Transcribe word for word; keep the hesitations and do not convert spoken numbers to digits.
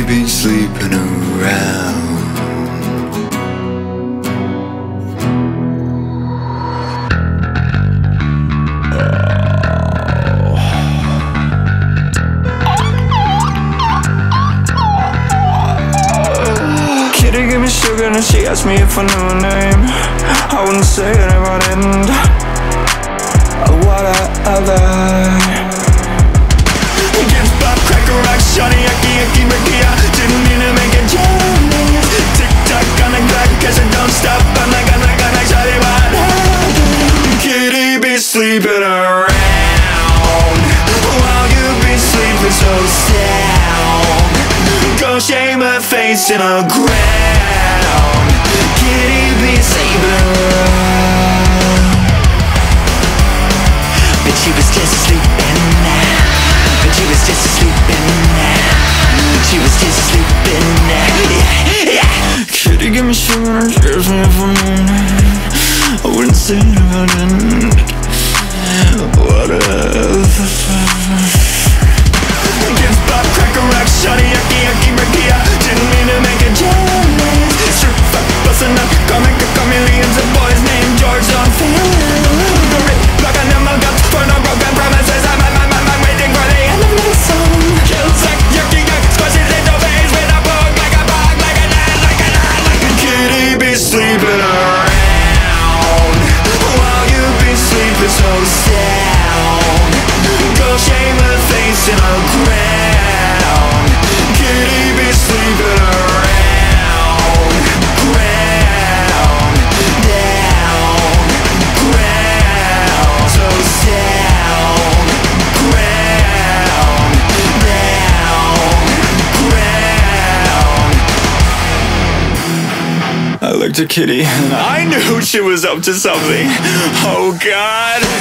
been sleeping around? Kitty gave me sugar and she asked me if I knew her name. I wouldn't say it if I didn't. Whatever. Gives pop, cracker rock, shawty, yucky, yucky, Ricky. I didn't mean to make it jealous. Tick tock on the clock, cause it don't stop. I'm like, I'm like, I'm like, shawty, what happened? Kitty be sleeping around while you be sleeping so sound. Go shame her face in the ground. Kitty be sleeping around. But she was just sleeping. But she was just sleeping. She was just sleeping. Yeah, yeah. Kitty give me sugar and she asked me if I knew. I wouldn't say it if I didn't. Whatever. Gives pop, cracker rock, shawty, yucky, yucky, Ricky. I didn't mean to make it jealous. Strip fuck, bustin' up, comic chameleons. A boy's named George, don't feel it. Like I never got for no broken promises. I'm, I'm, I'm, I'm waiting for the end of my song. Kill suck, yucky, yuck, squashes into face with a bug, like a bug, like a nut, like a nut, like a kitty be sleeping around while you be sleeping so sound. Go shame her face in the ground. Kitty be sleeping around. Ground, down, ground, so sound. Ground, down, ground. I looked at Kitty and I knew she was up to something. Oh God.